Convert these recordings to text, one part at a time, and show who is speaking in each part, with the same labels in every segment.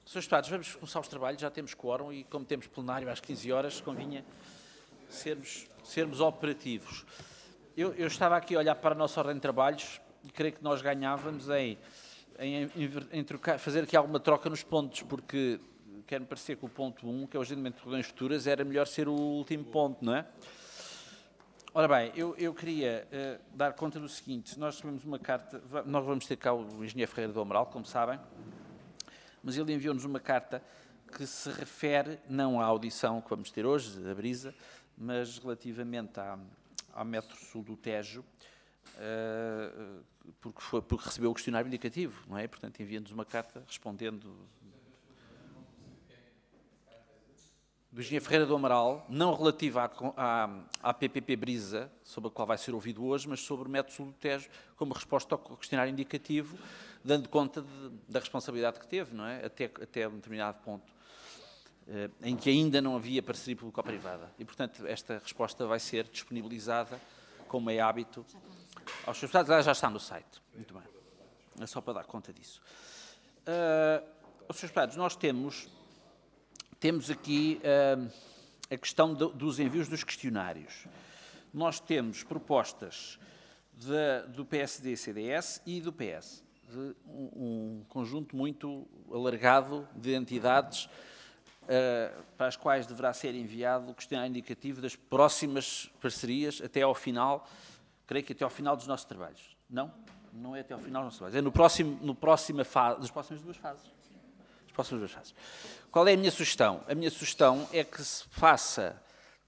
Speaker 1: Senhores Deputados, vamos começar os trabalhos, já temos quórum e como temos plenário às 15 horas, convinha sermos operativos. Eu estava aqui a olhar para a nossa ordem de trabalhos e creio que nós ganhávamos em fazer aqui alguma troca nos pontos, porque quer-me parecer que o ponto 1, que é o agendamento de reuniões futuras, era melhor ser o último ponto, não é? Ora bem, eu queria dar conta do seguinte, nós recebemos uma carta, nós vamos ter cá o engenheiro Ferreira do Amaral, como sabem, mas ele enviou-nos uma carta que se refere, não à audição que vamos ter hoje, da Brisa, mas relativamente ao metro sul do Tejo, porque recebeu o questionário indicativo, não é? Portanto, envia-nos uma carta respondendo do engenheiro Ferreira do Amaral, não relativa à PPP Brisa, sobre a qual vai ser ouvido hoje, mas sobre o metro sul do Tejo, como resposta ao questionário indicativo, dando conta da responsabilidade que teve, não é? Até um determinado ponto, em que ainda não havia parceria público-privada. E, portanto, esta resposta vai ser disponibilizada, como é hábito, aos seus deputados. Já está no site. Muito bem. É só para dar conta disso. Aos seus deputados, nós temos aqui a questão dos envios dos questionários. Nós temos propostas do PSD-CDS e do PS, de um conjunto muito alargado de entidades para as quais deverá ser enviado o questionário indicativo das próximas parcerias até ao final, creio que até ao final dos nossos trabalhos. Não? Não é até ao final dos nossos trabalhos. É nas próximas duas fases. Qual é a minha sugestão? A minha sugestão é que se faça,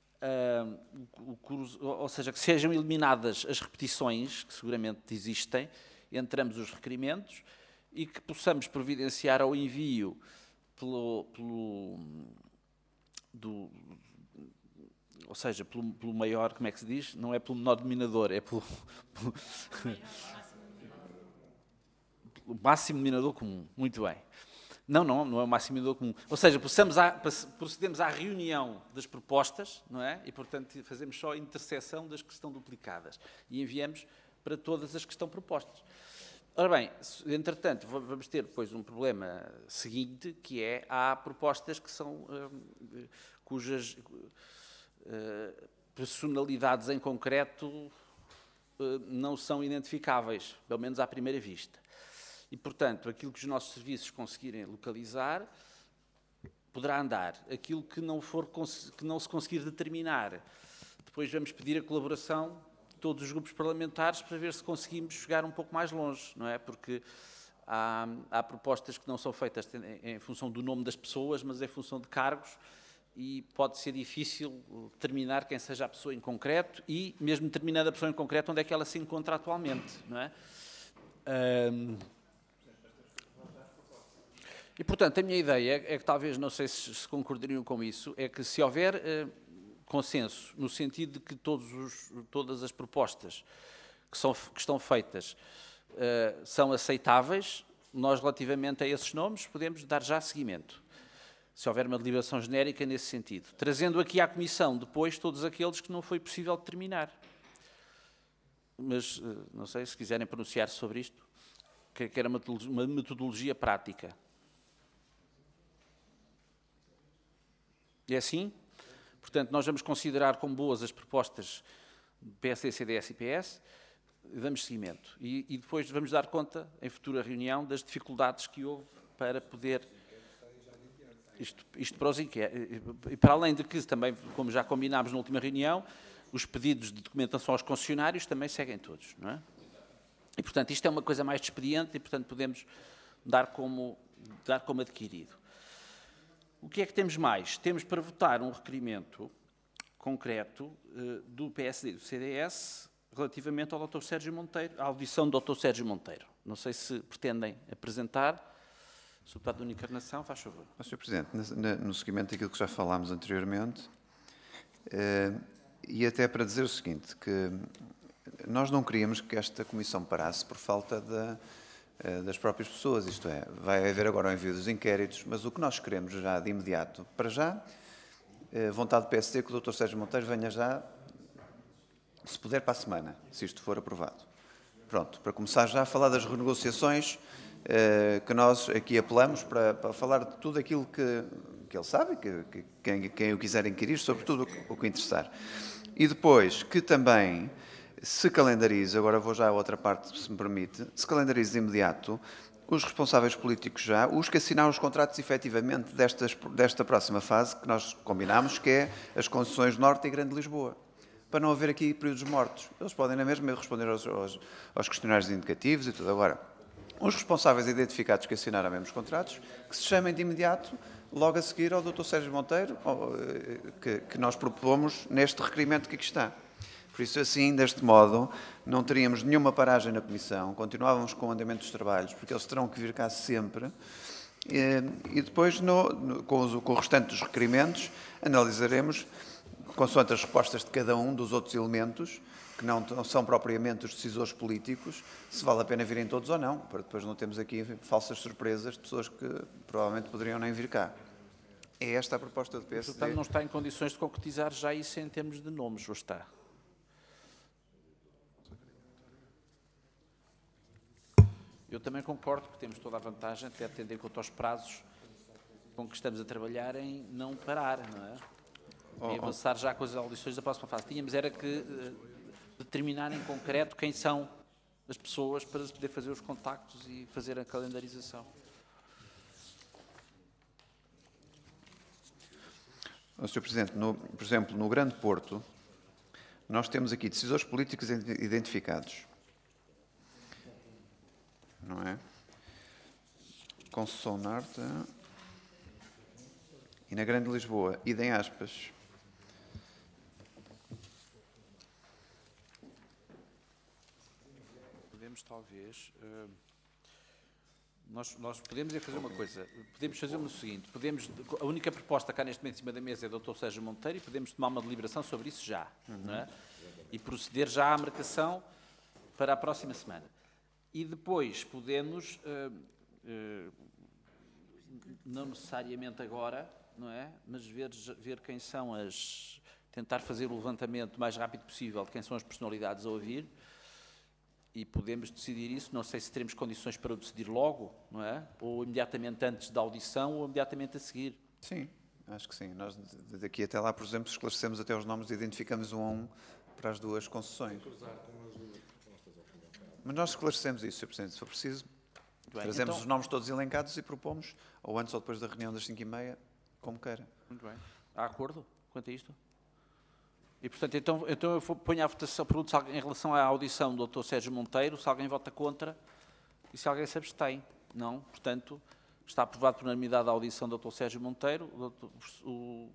Speaker 1: ou seja, que sejam eliminadas as repetições, que seguramente existem, entre ambos os requerimentos, e que possamos providenciar ao envio pelo maior, como é que se diz? Não é pelo menor denominador, é pelo máximo denominador comum. Muito bem. Não é o máximo denominador comum. Ou seja, procedemos à reunião das propostas, não é? E, portanto, fazemos só a interseção das que estão duplicadas e enviamos para todas as que estão propostas. Ora bem, entretanto, vamos ter depois um problema seguinte, que é, há propostas que são, cujas personalidades em concreto não são identificáveis, pelo menos à primeira vista. E, portanto, aquilo que os nossos serviços conseguirem localizar poderá andar. Aquilo que não se conseguir determinar, depois vamos pedir a colaboração de todos os grupos parlamentares para ver se conseguimos chegar um pouco mais longe, não é? Porque há propostas que não são feitas em função do nome das pessoas, mas em função de cargos, e pode ser difícil determinar quem seja a pessoa em concreto e, mesmo determinando a pessoa em concreto, onde é que ela se encontra atualmente, não é? E, portanto, a minha ideia é que talvez, não sei se concordariam com isso, é que se houver consenso no sentido de que todas as propostas que estão feitas são aceitáveis, nós, relativamente a esses nomes, podemos dar já seguimento, se houver uma deliberação genérica nesse sentido, trazendo aqui à Comissão depois todos aqueles que não foi possível determinar. Mas, não sei, se quiserem pronunciar sobre isto, que era uma metodologia prática. É assim? Portanto, nós vamos considerar como boas as propostas do PSD, CDS e PS, e damos seguimento. E depois vamos dar conta, em futura reunião, das dificuldades que houve para poder... Isto para os inquéritos. E para além de que, também, como já combinámos na última reunião, os pedidos de documentação aos concessionários também seguem todos, não é? E, portanto, isto é uma coisa mais de expediente e, portanto, podemos dar como adquirido. O que é que temos mais? Temos para votar um requerimento concreto do PSD e do CDS relativamente ao Dr. Sérgio Monteiro, à audição do Dr. Sérgio Monteiro. Não sei se pretendem apresentar. Sr. Deputado da Encarnação, faz favor.
Speaker 2: Sr. Presidente, no seguimento daquilo que já falámos anteriormente, e até para dizer o seguinte, que nós não queríamos que esta comissão parasse por falta das próprias pessoas, isto é, vai haver agora o envio dos inquéritos, mas o que nós queremos já de imediato, para já, vontade do PSD que o Dr. Sérgio Monteiro venha já, se puder, para a semana, se isto for aprovado. Pronto, para começar já a falar das renegociações que nós aqui apelamos para falar de tudo aquilo que ele sabe, quem o quiser inquirir, sobre tudo o que interessar. E depois, que também se calendarize, agora vou já à outra parte, se me permite, se calendarize de imediato os responsáveis políticos já, os que assinaram os contratos efetivamente desta próxima fase que nós combinámos, que é as concessões Norte e Grande Lisboa, para não haver aqui períodos mortos. Eles podem na mesma responder aos questionários indicativos e tudo. Agora, os responsáveis identificados que assinaram mesmo os contratos, que se chamem de imediato, logo a seguir ao Dr. Sérgio Monteiro, que nós propomos neste requerimento que aqui está. Por isso, assim, deste modo, não teríamos nenhuma paragem na Comissão, continuávamos com o andamento dos trabalhos, porque eles terão que vir cá sempre, e depois, com o restante dos requerimentos, analisaremos, consoante as respostas de cada um dos outros elementos, que não são propriamente os decisores políticos, se vale a pena virem todos ou não, para depois não termos aqui falsas surpresas de pessoas que provavelmente poderiam nem vir cá. É esta a proposta do PSD.
Speaker 1: Portanto, não está em condições de concretizar já isso em termos de nomes, ou está? Eu também concordo que temos toda a vantagem, até tendo em conta os prazos com que estamos a trabalhar, em não parar, não é? Em avançar já com as audições da próxima fase. Tínhamos era que determinar em concreto quem são as pessoas para se poder fazer os contactos e fazer a calendarização.
Speaker 2: Sr. Presidente, por exemplo, no Grande Porto, nós temos aqui decisores políticos identificados. Não é? Concessão Norte e na Grande Lisboa, idem aspas.
Speaker 1: Podemos talvez... Nós podemos fazer uma coisa, podemos fazer o seguinte, a única proposta cá neste momento em cima da mesa é do Dr. Sérgio Monteiro e podemos tomar uma deliberação sobre isso já, não é? E proceder já à marcação para a próxima semana. E depois podemos, não necessariamente agora, não é? Mas ver quem são tentar fazer o levantamento o mais rápido possível de quem são as personalidades a ouvir e podemos decidir isso. Não sei se teremos condições para o decidir logo, não é? Ou imediatamente antes da audição ou imediatamente a seguir.
Speaker 2: Sim, acho que sim. Nós daqui até lá, por exemplo, esclarecemos até os nomes e identificamos um a um para as duas concessões. Mas nós esclarecemos isso, Sr. Presidente, se for preciso. Bem, trazemos então os nomes todos elencados e propomos, ou antes ou depois da reunião das 5h30, como queira.
Speaker 1: Muito bem. Há acordo quanto a isto? E, portanto, então eu ponho à votação, pergunto em relação à audição do Dr. Sérgio Monteiro, se alguém vota contra e se alguém se abstém. Não, portanto, está aprovado por unanimidade a audição do Dr. Sérgio Monteiro. O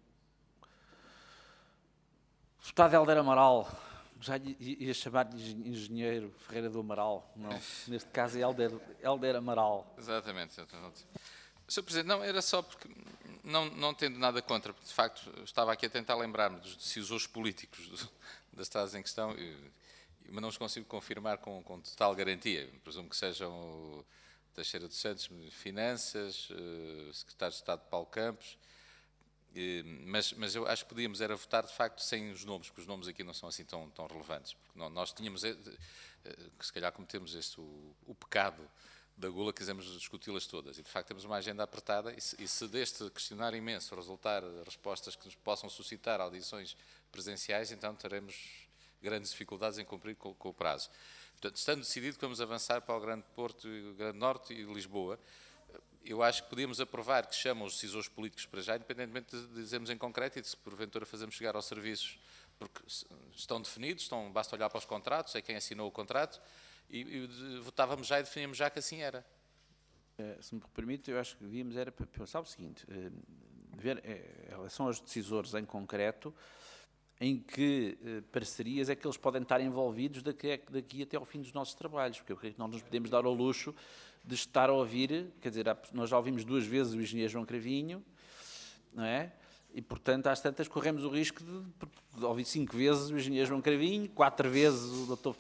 Speaker 1: deputado Hélder Amaral, já ia chamar-lhe engenheiro Ferreira do Amaral, não, neste caso é Hélder Amaral.
Speaker 3: Exatamente. Sr. Presidente, não, era só porque, não tendo nada contra, porque de facto estava aqui a tentar lembrar-me dos decisores políticos das estradas em questão, mas não os consigo confirmar com total garantia. Presumo que sejam o Teixeira dos Santos, Finanças, o Secretário de Estado Paulo Campos, mas eu acho que podíamos era votar de facto sem os nomes, porque os nomes aqui não são assim tão relevantes. Porque nós tínhamos, que se calhar cometemos o pecado da gula, quisemos discuti-las todas, e de facto temos uma agenda apertada, e se deste questionário imenso resultar respostas que nos possam suscitar audições presenciais, então teremos grandes dificuldades em cumprir com o prazo. Portanto, estando decidido que vamos avançar para o Grande Porto, o Grande Norte e Lisboa, eu acho que podíamos aprovar que chamam os decisores políticos para já, independentemente de dizermos em concreto e de se porventura fazemos chegar aos serviços, porque estão definidos, basta olhar para os contratos, é quem assinou o contrato, e votávamos já e definíamos já que assim era.
Speaker 1: Se me permite, eu acho que devíamos era pensar o seguinte, ver em relação aos decisores em concreto, em que parcerias é que eles podem estar envolvidos daqui até ao fim dos nossos trabalhos, porque eu creio que nós nos podemos dar ao luxo de estar a ouvir, quer dizer, nós já ouvimos 2 vezes o engenheiro João Cravinho, não é? E, portanto, às tantas corremos o risco de ouvir 5 vezes o engenheiro João Cravinho, 4 vezes o Dr.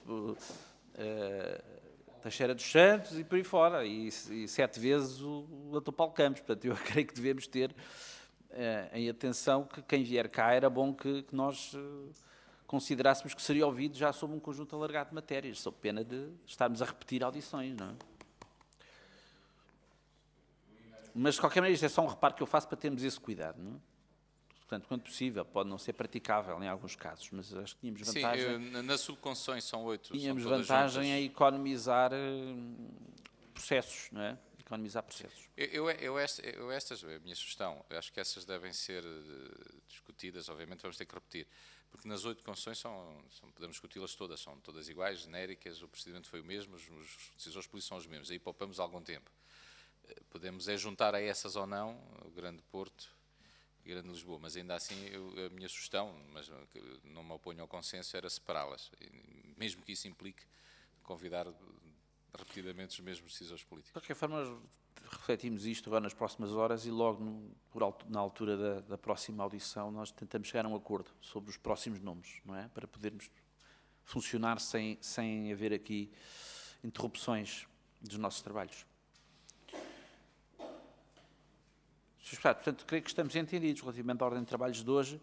Speaker 1: Teixeira dos Santos e por aí fora, e 7 vezes o Dr. Paulo Campos. Portanto, eu creio que devemos ter em atenção que quem vier cá era bom que nós considerássemos que seria ouvido já sob um conjunto alargado de matérias, sob pena de estarmos a repetir audições, não é? Mas, de qualquer maneira, isto é só um reparo que eu faço para termos esse cuidado, não é? Portanto, quanto possível, pode não ser praticável em alguns casos, mas acho que tínhamos vantagem.
Speaker 3: Sim, nas subconcessões são 8.
Speaker 1: Tínhamos
Speaker 3: são todas
Speaker 1: vantagem
Speaker 3: juntas.
Speaker 1: a economizar processos, não é? Economizar processos.
Speaker 3: A minha sugestão, eu acho que essas devem ser discutidas, obviamente vamos ter que repetir, porque nas 8 concessões podemos discuti-las todas, são todas iguais, genéricas, o procedimento foi o mesmo, os decisores políticos são os mesmos, aí poupamos algum tempo. Podemos juntar a essas ou não, o Grande Porto e Grande Lisboa, mas ainda assim a minha sugestão, mas não me oponho ao consenso, era separá-las, mesmo que isso implique convidar repetidamente os mesmos decisores políticos.
Speaker 1: De qualquer forma, nós refletimos isto agora nas próximas horas e logo na altura da próxima audição nós tentamos chegar a um acordo sobre os próximos nomes, não é? Para podermos funcionar sem haver aqui interrupções dos nossos trabalhos. Sr. Deputado, portanto, creio que estamos entendidos relativamente à ordem de trabalhos de hoje.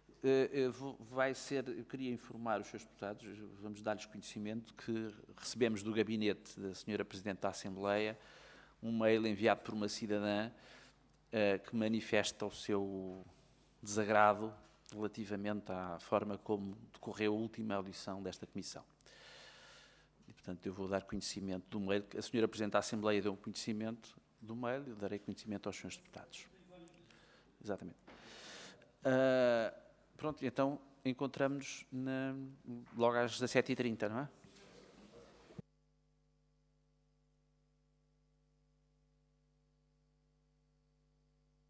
Speaker 1: Eu queria informar os Srs. Deputados, vamos dar-lhes conhecimento que recebemos do gabinete da Sra. Presidente da Assembleia um mail enviado por uma cidadã que manifesta o seu desagrado relativamente à forma como decorreu a última audição desta Comissão. E, portanto, eu vou dar conhecimento do mail, a Sra. Presidente da Assembleia deu um conhecimento do mail, eu darei conhecimento aos Srs. Deputados. Exatamente. Pronto, então encontramos-nos logo às 17h30, não é?